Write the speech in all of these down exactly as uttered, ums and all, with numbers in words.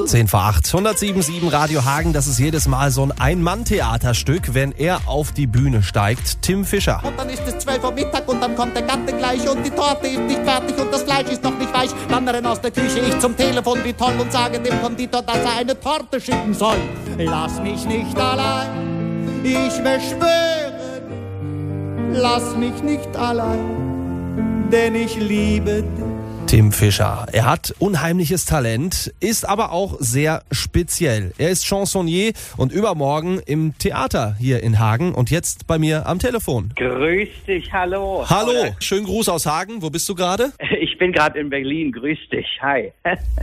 zehn vor acht. hundertsieben Komma sieben Radio Hagen, das ist jedes Mal so ein Ein-Mann-Theaterstück, wenn er auf die Bühne steigt. Tim Fischer. Und dann ist es zwölf Uhr Mittag und dann kommt der Gatte gleich und die Torte ist nicht fertig und das Fleisch ist noch nicht weich. Dann renn aus der Küche ich zum Telefon wie toll und sage dem Konditor, dass er eine Torte schicken soll. Lass mich nicht allein, ich will schwören, lass mich nicht allein, denn ich liebe dich. Tim Fischer. Er hat unheimliches Talent, ist aber auch sehr speziell. Er ist Chansonnier und übermorgen im Theater hier in Hagen und jetzt bei mir am Telefon. Grüß dich, hallo. Hallo, schönen Gruß aus Hagen. Wo bist du gerade? Ich bin gerade in Berlin, grüß dich, hi.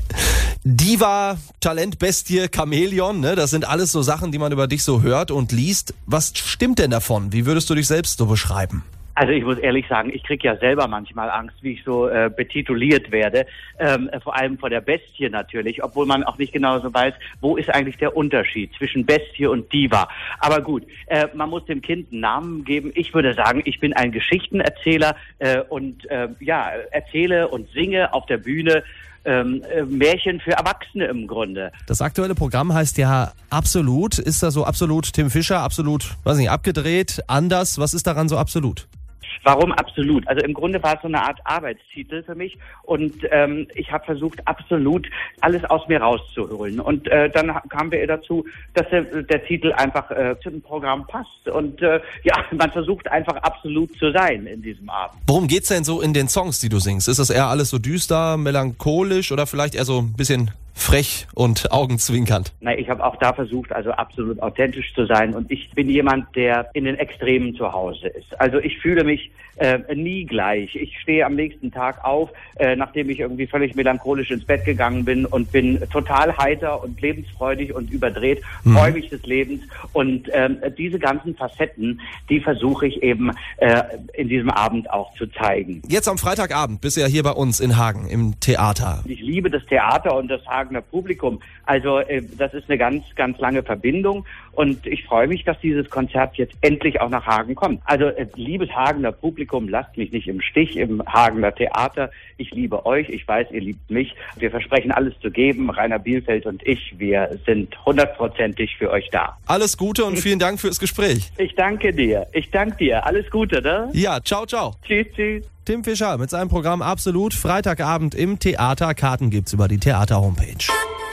Diva, Talentbestie, Chamäleon, ne? Das sind alles so Sachen, die man über dich so hört und liest. Was stimmt denn davon? Wie würdest du dich selbst so beschreiben? Also ich muss ehrlich sagen, ich kriege ja selber manchmal Angst, wie ich so äh, betituliert werde, ähm, vor allem vor der Bestie natürlich, obwohl man auch nicht genau so weiß, wo ist eigentlich der Unterschied zwischen Bestie und Diva. Aber gut, äh, man muss dem Kind einen Namen geben. Ich würde sagen, ich bin ein Geschichtenerzähler äh, und äh, ja, erzähle und singe auf der Bühne Ähm, äh, Märchen für Erwachsene im Grunde. Das aktuelle Programm heißt ja Absolut. Ist da so absolut Tim Fischer, absolut, weiß nicht, abgedreht, anders? Was ist daran so absolut? Warum absolut? Also im Grunde war es so eine Art Arbeitstitel für mich und ähm, ich habe versucht, absolut alles aus mir rauszuholen. Und äh, dann kamen wir dazu, dass der, der Titel einfach äh, zu dem Programm passt. Und äh, ja, man versucht einfach absolut zu sein in diesem Abend. Worum geht's denn so in den Songs, die du singst? Ist das eher alles so düster, melancholisch oder vielleicht eher so ein bisschen frech und augenzwinkernd? Na, ich habe auch da versucht, also absolut authentisch zu sein und ich bin jemand, der in den Extremen zu Hause ist. Also ich fühle mich äh, nie gleich. Ich stehe am nächsten Tag auf, äh, nachdem ich irgendwie völlig melancholisch ins Bett gegangen bin und bin total heiter und lebensfreudig und überdreht, mhm. freue mich des Lebens und ähm, diese ganzen Facetten, die versuche ich eben äh, in diesem Abend auch zu zeigen. Jetzt am Freitagabend bist du ja hier bei uns in Hagen im Theater. Ich liebe das Theater und das Hagener Publikum. Also äh, das ist eine ganz, ganz lange Verbindung und ich freue mich, dass dieses Konzert jetzt endlich auch nach Hagen kommt. Also äh, liebes Hagener Publikum, lasst mich nicht im Stich im Hagener Theater. Ich liebe euch, ich weiß, ihr liebt mich. Wir versprechen alles zu geben. Rainer Bielfeld und ich, wir sind hundertprozentig für euch da. Alles Gute und vielen Dank fürs Gespräch. Ich danke dir. Ich danke dir. Alles Gute, ne? Ja, ciao, ciao. Tschüss, tschüss. Tim Fischer mit seinem Programm Absolut. Freitagabend im Theater. Karten gibt's über die Theater-Homepage.